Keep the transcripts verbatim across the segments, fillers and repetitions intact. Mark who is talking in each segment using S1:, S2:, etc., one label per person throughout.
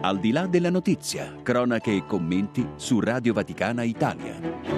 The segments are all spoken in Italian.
S1: Al di là della notizia, cronache e commenti su Radio Vaticana Italia.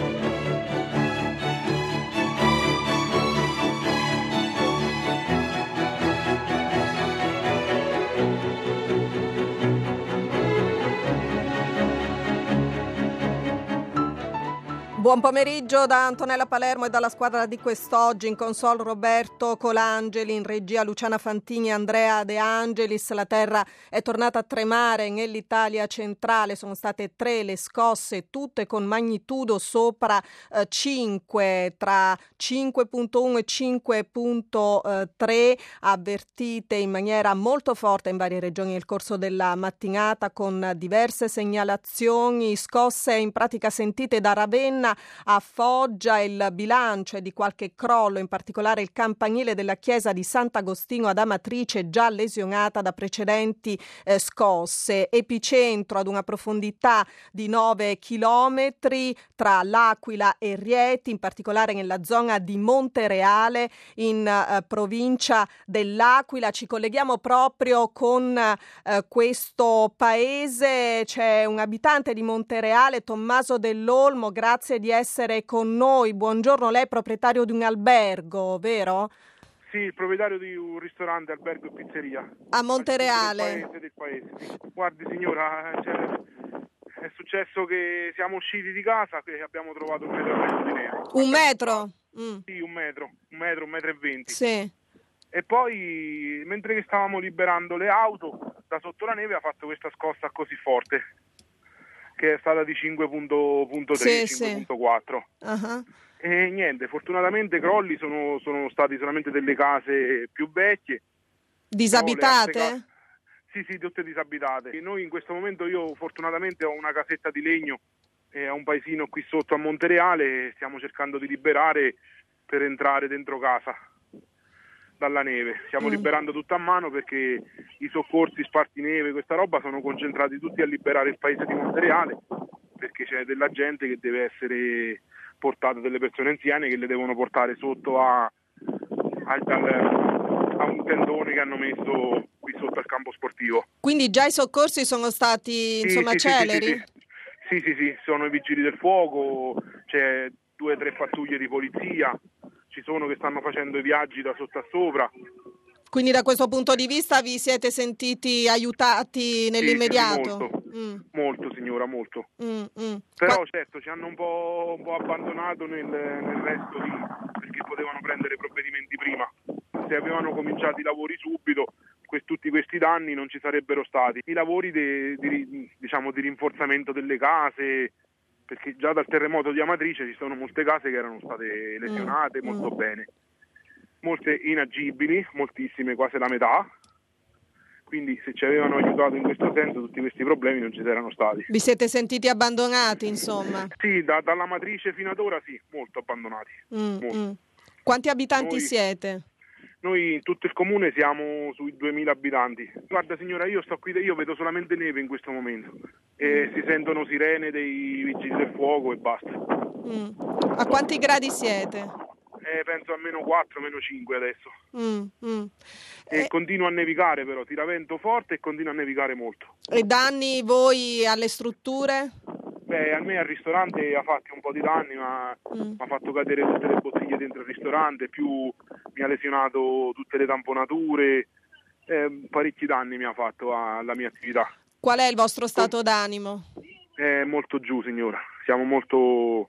S2: Buon pomeriggio da Antonella Palermo e dalla squadra di quest'oggi. In console Roberto Colangeli, in regia Luciana Fantini e Andrea De Angelis. La terra è tornata a tremare nell'Italia centrale, sono state tre le scosse, tutte con magnitudo sopra eh, cinque, tra cinque virgola uno e cinque virgola tre, avvertite in maniera molto forte in varie regioni nel corso della mattinata, con diverse segnalazioni, scosse in pratica sentite da Ravenna a Foggia. Il bilancio è di qualche crollo, in particolare il campanile della chiesa di Sant'Agostino ad Amatrice, già lesionata da precedenti eh, scosse. Epicentro ad una profondità di nove chilometri tra L'Aquila e Rieti, in particolare nella zona di Montereale, in eh, provincia dell'Aquila. Ci colleghiamo proprio con eh, questo paese. C'è un abitante di Montereale, Tommaso Dell'Olmo, grazie di essere con noi. Buongiorno, lei è proprietario di un albergo, vero?
S3: Sì, il proprietario di un ristorante, albergo e pizzeria.
S2: A Montereale.
S3: Del paese, del paese, sì. Guardi signora, cioè, è successo che siamo usciti di casa e abbiamo trovato un metro e mezzo di neve.
S2: Un metro? Mm.
S3: Sì, un metro, un metro, un metro e venti.
S2: Sì.
S3: E poi, mentre che stavamo liberando le auto, da sotto la neve ha fatto questa scossa così forte, che è stata di cinque virgola tre,
S2: sì,
S3: cinque virgola quattro.
S2: Sì. Uh-huh.
S3: E niente, fortunatamente crolli sono, sono stati solamente delle case più vecchie.
S2: Disabitate?
S3: Case, sì, sì, tutte disabitate. E noi in questo momento, io fortunatamente ho una casetta di legno e ho un paesino qui sotto a Montereale e stiamo cercando di liberare per entrare dentro casa dalla neve. Stiamo mm. liberando tutto a mano perché i soccorsi spartineve, questa roba, sono concentrati tutti a liberare il paese di Montereale, perché c'è della gente che deve essere portata, delle persone anziane che le devono portare sotto a, a, a un tendone che hanno messo qui sotto al campo sportivo.
S2: Quindi già i soccorsi sono stati,
S3: sì,
S2: insomma,
S3: sì,
S2: celeri?
S3: Sì sì, sì, sì, sì, sono i vigili del fuoco, c'è due o tre pattuglie di polizia, ci sono che stanno facendo i viaggi da sotto a sopra.
S2: Quindi da questo punto di vista vi siete sentiti aiutati nell'immediato?
S3: Sì, sì, molto, mm. molto signora, molto.
S2: Mm, mm.
S3: Però
S2: Qua...
S3: certo ci hanno un po', un po' abbandonato nel, nel resto di, perché potevano prendere provvedimenti prima. Se avevano cominciato i lavori subito, quest, tutti questi danni non ci sarebbero stati. I lavori de, di, diciamo, di rinforzamento delle case, perché già dal terremoto di Amatrice ci sono molte case che erano state lesionate mm. molto mm. bene. Molte inagibili, moltissime, quasi la metà, quindi se ci avevano aiutato in questo senso tutti questi problemi non ci saranno stati.
S2: Vi siete sentiti abbandonati, insomma?
S3: Sì, da, dalla matrice fino ad ora sì, molto abbandonati.
S2: Mm,
S3: molto.
S2: Mm. Quanti abitanti
S3: noi,
S2: siete?
S3: Noi in tutto il comune siamo sui duemila abitanti. Guarda signora, io sto qui, io vedo solamente neve in questo momento e si sentono sirene dei vigili del fuoco e basta.
S2: Mm. A quanti gradi siete?
S3: Eh, penso a meno quattro, meno cinque adesso.
S2: Mm, mm.
S3: E
S2: eh.
S3: continua a nevicare però, tira vento forte e continua a nevicare molto.
S2: E danni voi alle strutture?
S3: Beh, a me al ristorante ha fatto un po' di danni, ma mm. mi ha fatto cadere tutte le bottiglie dentro il ristorante, più mi ha lesionato tutte le tamponature, eh, parecchi danni mi ha fatto alla mia attività.
S2: Qual è il vostro stato d'animo?
S3: È molto giù signora, siamo molto...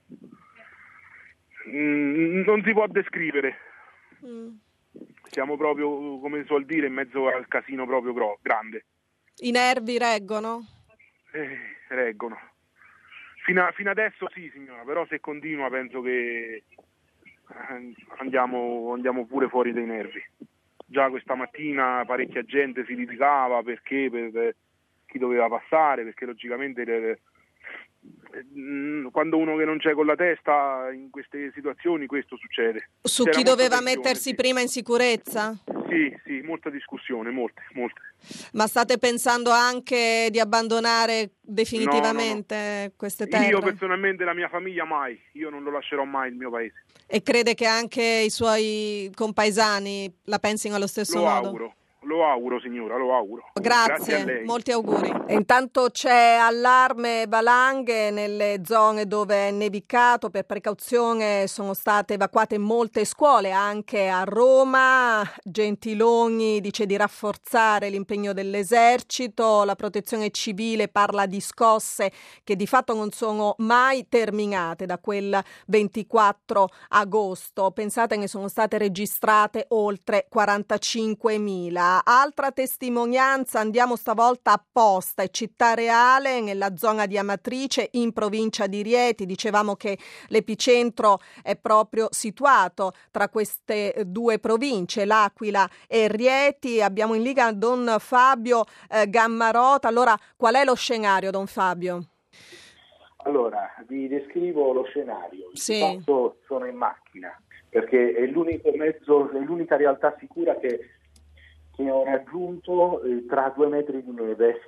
S3: non si può descrivere. Mm. Siamo proprio, come si suol dire, in mezzo al casino proprio gro- grande.
S2: I nervi reggono?
S3: Eh, reggono. Fino, a, fino adesso sì signora, però se continua penso che andiamo, andiamo pure fuori dai nervi. Già questa mattina parecchia gente si litigava perché per chi doveva passare, perché logicamente le, quando uno che non c'è con la testa in queste situazioni questo succede.
S2: Su
S3: C'era
S2: chi doveva
S3: tensione,
S2: mettersi
S3: sì.
S2: prima in sicurezza?
S3: Sì, sì, molta discussione, molte, molte.
S2: Ma state pensando anche di abbandonare definitivamente
S3: no, no, no.
S2: queste terre?
S3: Io personalmente, la mia famiglia mai, io non lo lascerò mai il mio paese.
S2: E crede che anche i suoi compaesani la pensino allo stesso
S3: lo
S2: modo?
S3: Auguro, lo lo auguro signora, lo auguro.
S2: Grazie,
S3: Grazie a lei.
S2: molti auguri. E intanto c'è allarme valanghe nelle zone dove è nevicato. Per precauzione sono state evacuate molte scuole anche a Roma. Gentiloni dice di rafforzare l'impegno dell'esercito. La protezione civile parla di scosse che di fatto non sono mai terminate da quel ventiquattro agosto. Pensate, ne sono state registrate oltre quarantacinquemila. Altra testimonianza, andiamo stavolta a Posta e Città Reale, nella zona di Amatrice, in provincia di Rieti. Dicevamo che l'epicentro è proprio situato tra queste due province, L'Aquila e Rieti. Abbiamo in linea Don Fabio eh, Gammarota. Allora, qual è lo scenario, Don Fabio?
S4: Allora, vi descrivo lo scenario.
S2: Sì.
S4: Di fatto sono in macchina, perché è l'unico mezzo, è l'unica realtà sicura che, che ho raggiunto eh, tra due metri di neve,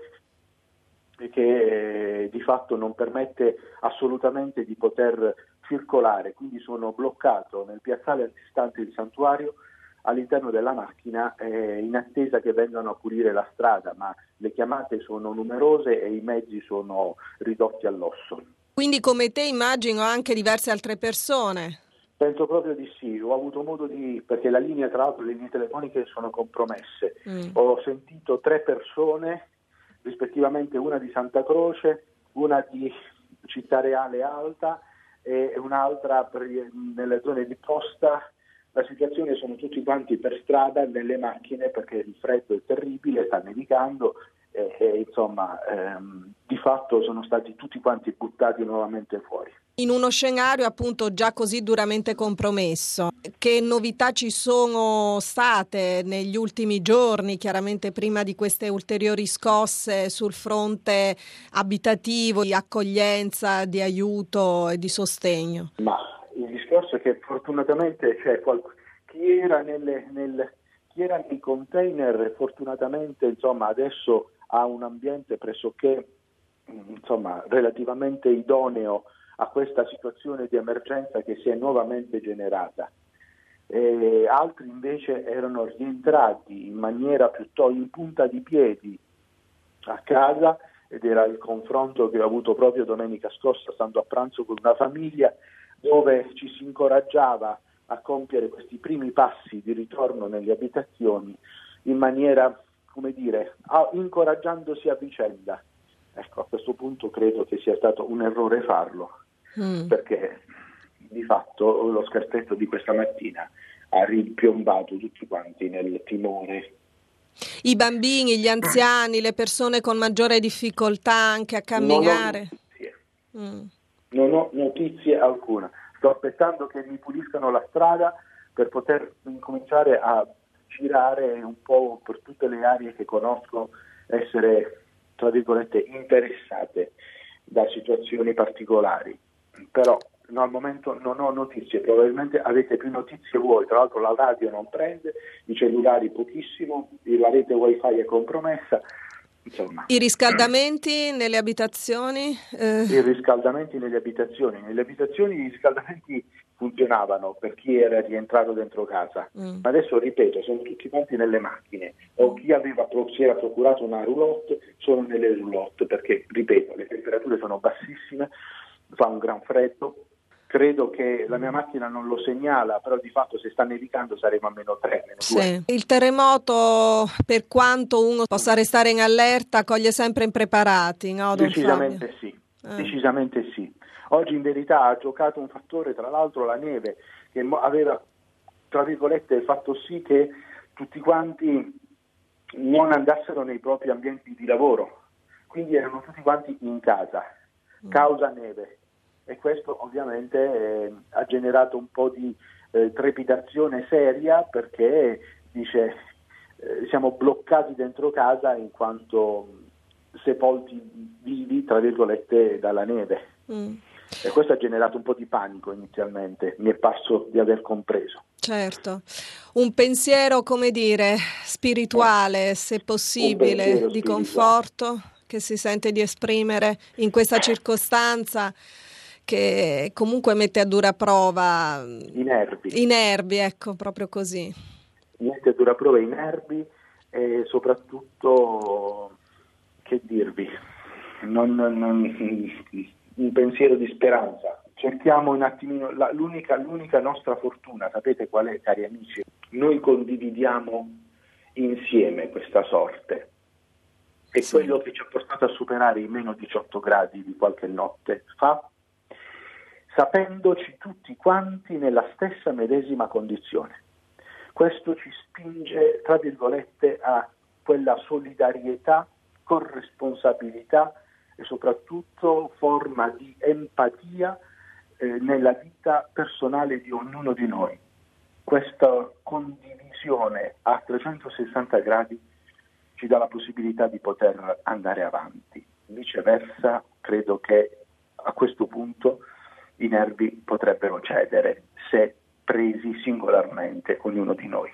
S4: e che eh, di fatto non permette assolutamente di poter circolare. Quindi sono bloccato nel piazzale antistante il santuario all'interno della macchina eh, in attesa che vengano a pulire la strada, ma le chiamate sono numerose e i mezzi sono ridotti all'osso.
S2: Quindi come te immagino anche diverse altre persone.
S4: Penso proprio di sì, ho avuto modo di, perché la linea, tra l'altro le linee telefoniche sono compromesse, mm. ho sentito tre persone, rispettivamente una di Santa Croce, una di Città Reale Alta e un'altra per, nelle zone di Posta. La situazione sono tutti quanti per strada, nelle macchine, perché il freddo è terribile, sta nevicando e, e insomma ehm, di fatto sono stati tutti quanti buttati nuovamente fuori.
S2: In uno scenario appunto già così duramente compromesso, che novità ci sono state negli ultimi giorni, chiaramente prima di queste ulteriori scosse sul fronte abitativo, di accoglienza, di aiuto e di sostegno?
S4: Ma il discorso è che fortunatamente c'è qualcuno, chi era nelle, nel, chi era nei container fortunatamente insomma adesso ha un ambiente pressoché insomma relativamente idoneo a questa situazione di emergenza che si è nuovamente generata. E altri invece erano rientrati in maniera piuttosto in punta di piedi a casa, ed era il confronto che ho avuto proprio domenica scorsa stando a pranzo con una famiglia, dove ci si incoraggiava a compiere questi primi passi di ritorno nelle abitazioni in maniera, come dire, incoraggiandosi a vicenda. Ecco, a questo punto credo che sia stato un errore farlo, mm. perché di fatto lo scherzetto di questa mattina ha ripiombato tutti quanti nel timore.
S2: I bambini, gli anziani, le persone con maggiore difficoltà anche a camminare?
S4: Non ho notizie.
S2: Mm.
S4: Non ho notizie alcuna. Sto aspettando che mi puliscano la strada per poter incominciare a girare un po' per tutte le aree che conosco essere, tra virgolette, interessate da situazioni particolari. Però no, al momento non ho notizie, probabilmente avete più notizie voi, tra l'altro la radio non prende, i cellulari pochissimo, la rete wifi è compromessa. Insomma.
S2: I riscaldamenti nelle abitazioni? Eh.
S4: I riscaldamenti nelle abitazioni. Nelle abitazioni i riscaldamenti funzionavano per chi era rientrato dentro casa, mm. ma adesso ripeto, sono tutti quanti nelle macchine, o chi aveva, si era procurato una roulotte sono nelle roulotte, perché ripeto, le temperature sono bassissime, fa un gran freddo. Credo che la mia macchina non lo segnala, però di fatto se sta nevicando saremo a meno tre, meno due.
S2: Sì. Il terremoto, per quanto uno possa restare in allerta, coglie sempre impreparati, no, Don
S4: Decisamente
S2: Fabio?
S4: sì,
S2: eh. decisamente
S4: sì. Oggi in verità ha giocato un fattore, tra l'altro la neve, che aveva, tra virgolette, fatto sì che tutti quanti non andassero nei propri ambienti di lavoro, quindi erano tutti quanti in casa, causa neve. E questo ovviamente eh, ha generato un po' di eh, trepidazione seria, perché dice eh, siamo bloccati dentro casa in quanto sepolti vivi, tra virgolette, dalla neve. Mm. E questo ha generato un po' di panico inizialmente, mi è parso di aver compreso.
S2: Certo, un pensiero, come dire, spirituale, eh, se possibile, di conforto che si sente di esprimere in questa circostanza, che comunque mette a dura prova
S4: i nervi.
S2: I nervi, ecco, proprio così.
S4: Mette a dura prova i nervi e soprattutto, che dirvi, non, non, un pensiero di speranza. Cerchiamo un attimino, la, l'unica, l'unica nostra fortuna, sapete qual è, cari amici? Noi condividiamo insieme questa sorte. È sì. Quello che ci ha portato a superare i meno diciotto gradi di qualche notte fa, sapendoci tutti quanti nella stessa medesima condizione. Questo ci spinge, tra virgolette, a quella solidarietà, corresponsabilità e soprattutto forma di empatia eh, nella vita personale di ognuno di noi. Questa condivisione a trecentosessanta gradi ci dà la possibilità di poter andare avanti. Viceversa, credo che a questo punto i nervi potrebbero cedere se presi singolarmente ognuno di noi.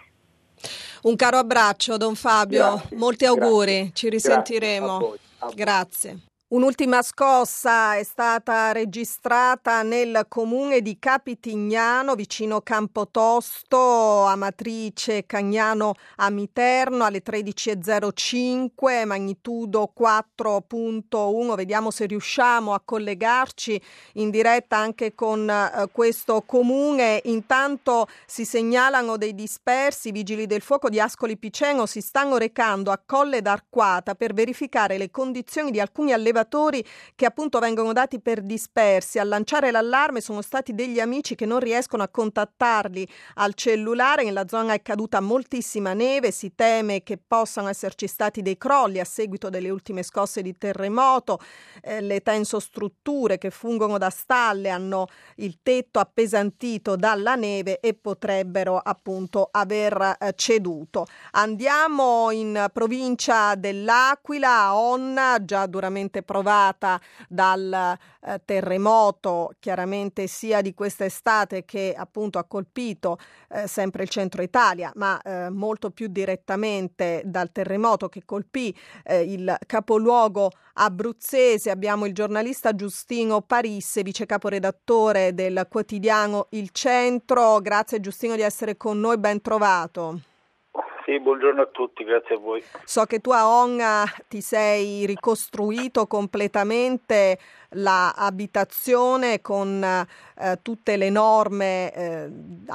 S2: Un caro abbraccio, Don Fabio,
S4: grazie,
S2: molti auguri,
S4: grazie,
S2: ci risentiremo.
S4: Grazie a voi, a voi.
S2: Grazie. Un'ultima scossa è stata registrata nel comune di Capitignano, vicino Campotosto, Amatrice, Cagnano Amiterno, alle tredici e zero cinque, magnitudo quattro virgola uno. Vediamo se riusciamo a collegarci in diretta anche con eh, questo comune. Intanto si segnalano dei dispersi. I vigili del fuoco di Ascoli Piceno si stanno recando a Colle d'Arquata per verificare le condizioni di alcuni allevatori che appunto vengono dati per dispersi. A lanciare l'allarme sono stati degli amici che non riescono a contattarli al cellulare. Nella zona è caduta moltissima neve, si teme che possano esserci stati dei crolli a seguito delle ultime scosse di terremoto. Eh, le tensostrutture che fungono da stalle hanno il tetto appesantito dalla neve e potrebbero appunto aver eh, ceduto. Andiamo in provincia dell'Aquila, a Onna, già duramente provata dal eh, terremoto, chiaramente sia di quest'estate che appunto ha colpito eh, sempre il centro Italia, ma eh, molto più direttamente dal terremoto che colpì eh, il capoluogo abruzzese. Abbiamo il giornalista Giustino Parisse, vice caporedattore del quotidiano Il Centro. Grazie Giustino di essere con noi, ben trovato.
S5: Sì, buongiorno a tutti, grazie a voi.
S2: So che tu a Onna ti sei ricostruito completamente la abitazione con eh, tutte le norme eh,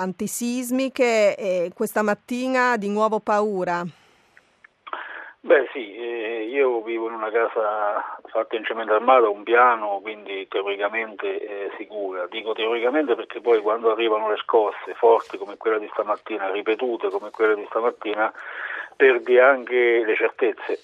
S2: antisismiche e questa mattina di nuovo paura.
S5: Beh sì, eh, io vivo in una casa fatta in cemento armato, un piano, quindi teoricamente eh, sicura. Dico teoricamente perché poi quando arrivano le scosse forti come quella di stamattina, ripetute come quella di stamattina, perdi anche le certezze.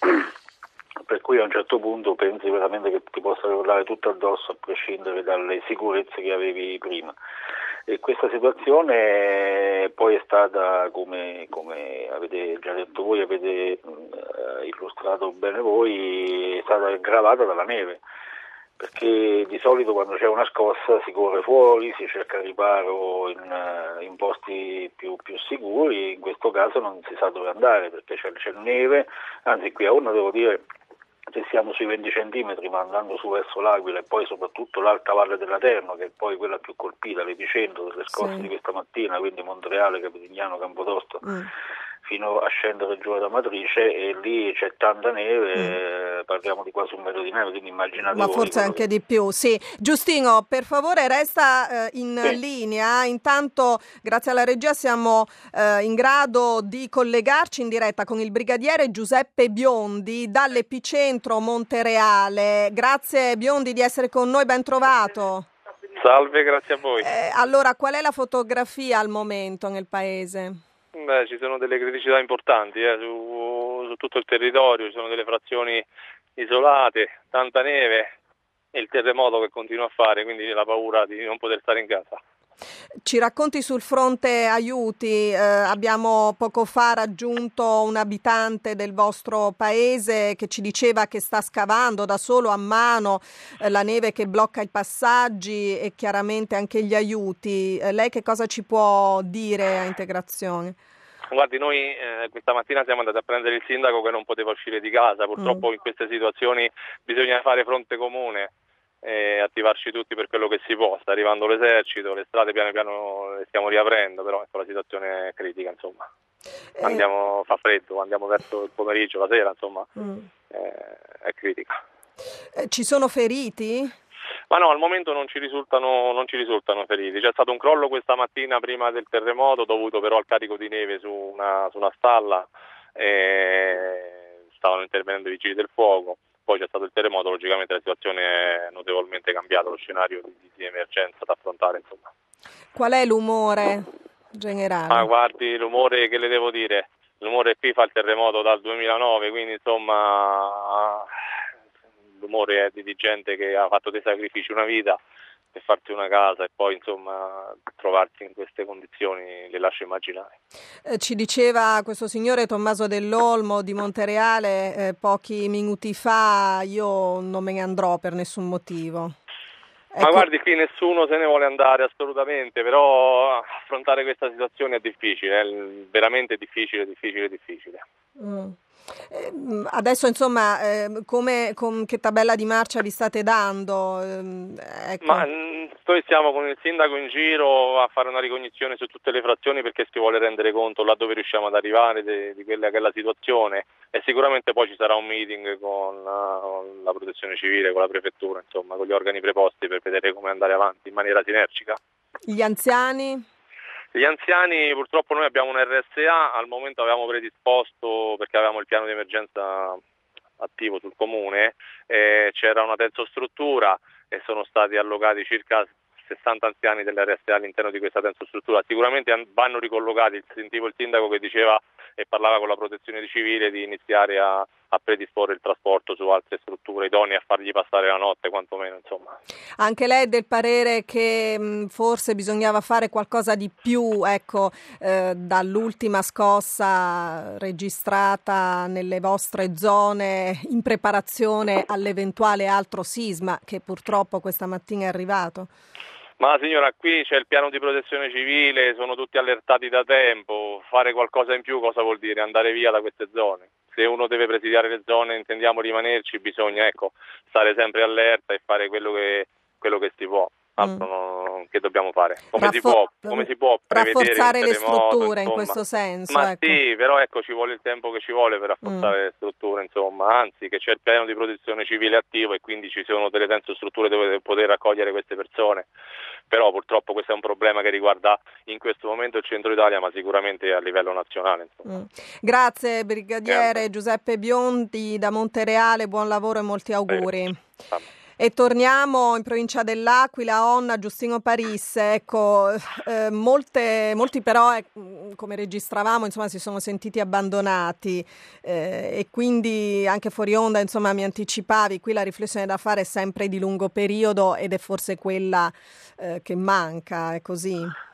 S5: Per cui a un certo punto pensi veramente che ti possa crollare tutto addosso a prescindere dalle sicurezze che avevi prima. E questa situazione poi è stata, come, come avete già detto voi, avete uh, illustrato bene voi, è stata aggravata dalla neve, perché di solito quando c'è una scossa si corre fuori, si cerca riparo in, uh, in posti più, più sicuri. In questo caso non si sa dove andare perché c'è, c'è neve, anzi qui a Onna devo dire che siamo sui venti centimetri, ma andando su verso l'Aquila e poi soprattutto l'Alta Valle dell'Aterno, che è poi quella più colpita, l'epicentro delle scosse sì. di questa mattina, quindi Montereale, Capitignano, Campotosto, mm. fino a scendere giù ad Amatrice, e lì c'è tanta neve, mm. parliamo di quasi un metro di neve, quindi immaginate
S2: ma
S5: voi
S2: forse anche
S5: che...
S2: di più, sì. Giustino, per favore resta eh, in sì. linea, intanto grazie alla regia siamo eh, in grado di collegarci in diretta con il brigadiere Giuseppe Biondi dall'epicentro Montereale. Grazie Biondi di essere con noi, ben trovato.
S6: Salve, grazie a voi.
S2: Eh, allora, qual è la fotografia al momento nel paese?
S6: Beh, ci sono delle criticità importanti eh, su, su tutto il territorio, ci sono delle frazioni isolate, tanta neve e il terremoto che continua a fare, quindi la paura di non poter stare in casa.
S2: Ci racconti sul fronte aiuti, eh, abbiamo poco fa raggiunto un abitante del vostro paese che ci diceva che sta scavando da solo a mano eh, la neve che blocca i passaggi e chiaramente anche gli aiuti. Eh, lei che cosa ci può dire a integrazione?
S6: Guardi, noi eh, questa mattina siamo andati a prendere il sindaco che non poteva uscire di casa, purtroppo mm. in queste situazioni bisogna fare fronte comune e attivarci tutti per quello che si può. Sta arrivando l'esercito, le strade piano piano le stiamo riaprendo, però ecco, la situazione è critica, insomma. andiamo, fa freddo, andiamo verso il pomeriggio, la sera, insomma, mm. eh, è critica.
S2: Eh, ci sono feriti?
S6: Ma no, al momento non ci risultano, non ci risultano feriti. C'è stato un crollo questa mattina prima del terremoto, dovuto però al carico di neve su una, su una stalla, e stavano intervenendo i vigili del fuoco. Poi c'è stato il terremoto, logicamente la situazione è notevolmente cambiata, lo scenario di, di emergenza da affrontare, insomma.
S2: Qual è l'umore generale?
S6: Ah, guardi, l'umore che le devo dire, l'umore qui fa il terremoto dal duemilanove, quindi insomma l'umore è di gente che ha fatto dei sacrifici una vita per farsi una casa e poi insomma trovarsi in queste condizioni le lascio immaginare.
S2: Eh, ci diceva questo signore Tommaso Dell'Olmo di Montereale eh, pochi minuti fa: io non me ne andrò per nessun motivo. Ecco.
S6: Ma guardi, qui nessuno se ne vuole andare assolutamente, però affrontare questa situazione è difficile, è veramente difficile, difficile, difficile.
S2: Mm. Eh, adesso insomma eh, come con che tabella di marcia vi state dando? Eh, ecco.
S6: Ma noi stiamo con il sindaco in giro a fare una ricognizione su tutte le frazioni, perché si vuole rendere conto laddove riusciamo ad arrivare de, di quella che è la situazione, e sicuramente poi ci sarà un meeting con uh, la protezione civile, con la prefettura, insomma con gli organi preposti, per vedere come andare avanti in maniera sinergica.
S2: Gli anziani?
S6: Gli anziani, purtroppo noi abbiamo un R S A, al momento avevamo predisposto, perché avevamo il piano di emergenza attivo sul comune, eh, c'era una tensostruttura e sono stati allocati circa sessanta anziani dell'R S A all'interno di questa tensostruttura. Sicuramente vanno ricollocati, sentivo il sindaco che diceva e parlava con la protezione civile di iniziare a, a predisporre il trasporto su altre strutture idonee a fargli passare la notte, quantomeno, insomma.
S2: Anche lei è del parere che mh, forse bisognava fare qualcosa di più, ecco, eh, dall'ultima scossa registrata nelle vostre zone in preparazione all'eventuale altro sisma che purtroppo questa mattina è arrivato?
S6: Ma signora, qui c'è il piano di protezione civile, sono tutti allertati da tempo. Fare qualcosa in più cosa vuol dire? Andare via da queste zone. Se uno deve presidiare le zone, intendiamo rimanerci, bisogna ecco stare sempre allerta e fare quello che, quello che si può. Altro mm. non, che dobbiamo fare? Come Raffo- si può, come si può prevedere
S2: rafforzare le strutture,
S6: insomma.
S2: In questo senso.
S6: Ma
S2: ecco.
S6: sì, però ecco ci vuole il tempo che ci vuole per rafforzare mm. le strutture, insomma, anzi che c'è il piano di protezione civile attivo e quindi ci sono delle tensostrutture dove poter raccogliere queste persone. Però purtroppo questo è un problema che riguarda in questo momento il centro Italia, ma sicuramente a livello nazionale.
S2: Mm. Grazie brigadiere eh. Giuseppe Biondi da Montereale, buon lavoro e molti auguri. Eh. E torniamo in provincia dell'Aquila, Onna, Giustino Parisse. Ecco, eh, molte, molti però, eh, come registravamo, insomma, si sono sentiti abbandonati eh, e quindi anche fuori onda, insomma, mi anticipavi, qui la riflessione da fare è sempre di lungo periodo ed è forse quella eh, che manca, è così?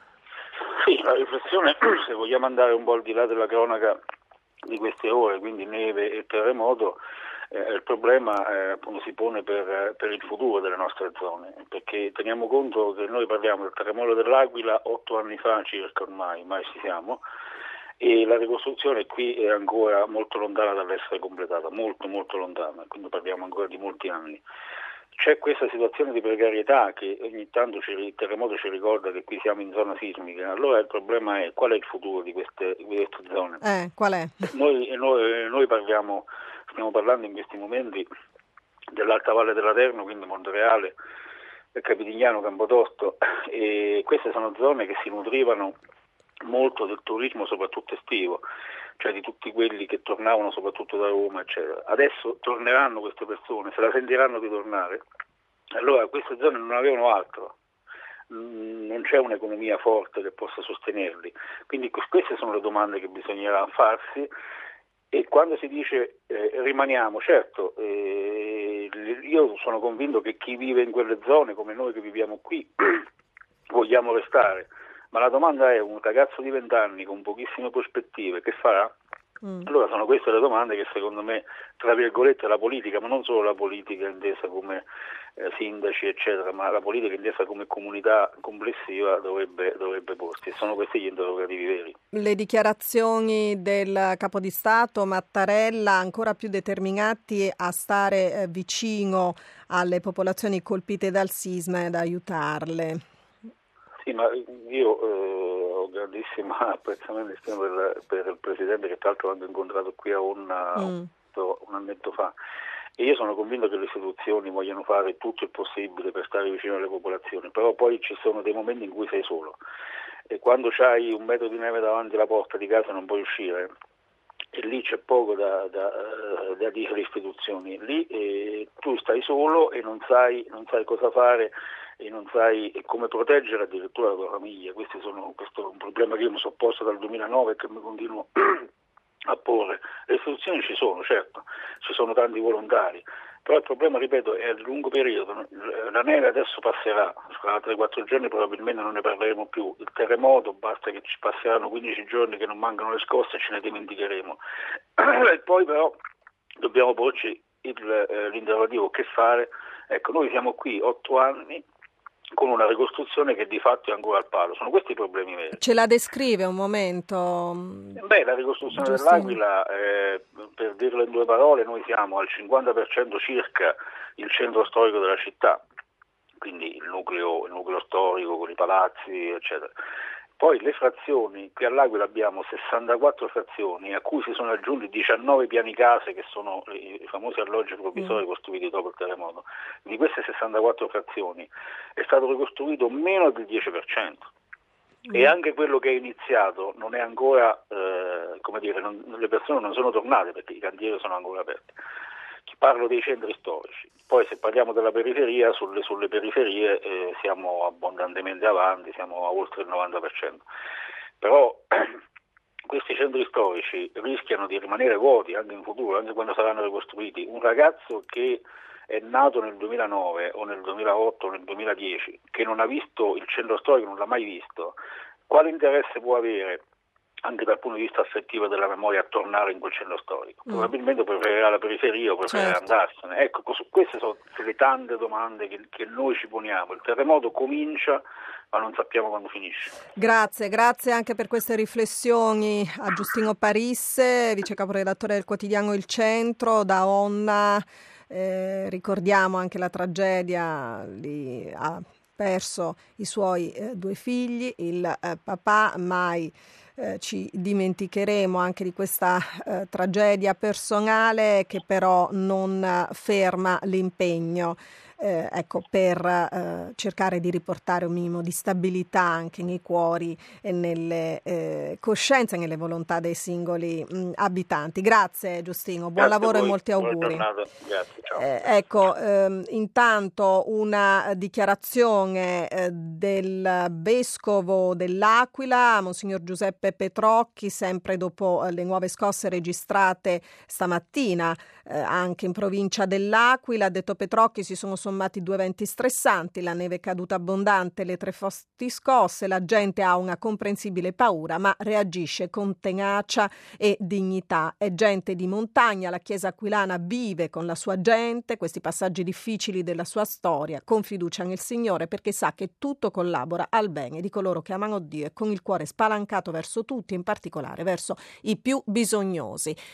S5: Sì, la riflessione, se vogliamo andare un po' al di là della cronaca di queste ore, quindi neve e terremoto, Eh, il problema eh, appunto si pone per, per il futuro delle nostre zone, perché teniamo conto che noi parliamo del terremoto dell'Aquila otto anni fa circa, ormai, mai ci siamo, e la ricostruzione qui è ancora molto lontana dall'essere completata, molto molto lontana, quindi parliamo ancora di molti anni. C'è questa situazione di precarietà che ogni tanto ci, il terremoto ci ricorda che qui siamo in zona sismica, allora il problema è qual è il futuro di queste, di queste zone.
S2: Eh, qual è?
S5: Noi, noi, noi parliamo, stiamo parlando in questi momenti dell'Alta Valle della Terno, quindi Montereale, Capitignano, Campotosto, e queste sono zone che si nutrivano molto del turismo, soprattutto estivo, cioè di tutti quelli che tornavano soprattutto da Roma, eccetera. Adesso torneranno queste persone, se la sentiranno di tornare, allora queste zone non avevano altro, non c'è un'economia forte che possa sostenerli, quindi queste sono le domande che bisognerà farsi. E quando si dice eh, rimaniamo, certo, eh, io sono convinto che chi vive in quelle zone, come noi che viviamo qui, vogliamo restare, ma la domanda è: un ragazzo di venti anni con pochissime prospettive, che farà? Mm. Allora sono queste le domande che secondo me, tra virgolette, la politica, ma non solo la politica intesa come eh, sindaci eccetera, ma la politica intesa come comunità complessiva dovrebbe, dovrebbe porsi, e sono questi gli interrogativi veri.
S2: Le dichiarazioni del Capo di Stato Mattarella ancora più determinati a stare eh, vicino alle popolazioni colpite dal sisma ed aiutarle.
S5: Sì, ma io eh, ho grandissimo apprezzamento e stima per, per il Presidente, che tra l'altro ho anche incontrato qui a Onna mm. un annetto fa. E io sono convinto che le istituzioni vogliano fare tutto il possibile per stare vicino alle popolazioni, però poi ci sono dei momenti in cui sei solo. E quando c'hai un metro di neve davanti alla porta di casa non puoi uscire, e lì c'è poco da, da, da dire alle istituzioni. Lì eh, tu stai solo e non sai, non sai cosa fare e non sai come proteggere addirittura la tua famiglia. Questi sono, questo è un problema che io mi sono posto dal duemilanove e che mi continuo a porre. Le istituzioni ci sono, certo, ci sono tanti volontari, però il problema, ripeto, è a lungo periodo. La neve adesso passerà, fra altri quattro giorni probabilmente non ne parleremo più. Il terremoto, basta che ci passeranno quindici giorni che non mancano le scosse e ce ne dimenticheremo. E poi però dobbiamo porci il, eh, l'interrogativo: che fare? Ecco, noi siamo qui otto anni con una ricostruzione che di fatto è ancora al palo. Sono questi i problemi veri.
S2: Ce la descrive un momento?
S5: Beh, la ricostruzione Giustino. dell'Aquila, eh, per dirlo in due parole, noi siamo al cinquanta per cento circa il centro storico della città, quindi il nucleo, il nucleo storico con i palazzi, eccetera. Poi le frazioni, qui all'Aquila abbiamo sessantaquattro frazioni, a cui si sono aggiunti diciannove piani case, che sono i famosi alloggi provvisori mm. costruiti dopo il terremoto. Di queste sessantaquattro frazioni è stato ricostruito meno del dieci per cento. Mm. E anche quello che è iniziato non è ancora, eh, come dire, non, le persone non sono tornate perché i cantieri sono ancora aperti. Parlo dei centri storici. Poi se parliamo della periferia, sulle, sulle periferie eh, siamo abbondantemente avanti, siamo a oltre il novanta per cento. Però questi centri storici rischiano di rimanere vuoti anche in futuro, anche quando saranno ricostruiti. Un ragazzo che è nato nel duemilanove o nel duemilaotto o nel duemiladieci, che non ha visto il centro storico, non l'ha mai visto, quale interesse può avere anche dal punto di vista affettivo della memoria a tornare in quel centro storico? Mm. Probabilmente preferirà la periferia o preferirà certo. andarsene. Ecco, queste sono le tante domande che, che noi ci poniamo. Il terremoto comincia, ma non sappiamo quando finisce.
S2: Grazie, grazie anche per queste riflessioni a Giustino Parisse, vice caporedattore del quotidiano Il Centro, da Onna. Eh, ricordiamo anche la tragedia di... ha perso i suoi eh, due figli, il eh, papà. Mai Eh, ci dimenticheremo anche di questa eh, tragedia personale, che però non eh, ferma l'impegno eh, ecco, per eh, cercare di riportare un minimo di stabilità anche nei cuori e nelle eh, coscienze e nelle volontà dei singoli mh, abitanti. Grazie Giustino, buon
S5: Grazie
S2: lavoro e molti auguri.
S5: Grazie, ciao.
S2: Eh, ecco, ehm, intanto una dichiarazione eh, del vescovo dell'Aquila, Monsignor Giuseppe Petrocchi, sempre dopo eh, le nuove scosse registrate stamattina eh, anche in provincia dell'Aquila. Ha detto Petrocchi: si sono sommati due eventi stressanti, la neve caduta abbondante, le tre forti scosse, la gente ha una comprensibile paura ma reagisce con tenacia e dignità. È gente di montagna, la Chiesa aquilana vive con la sua gente questi passaggi difficili della sua storia con fiducia nel Signore, perché sa che tutto collabora al bene di coloro che amano Dio e con il cuore spalancato verso tutti, in particolare verso i più bisognosi.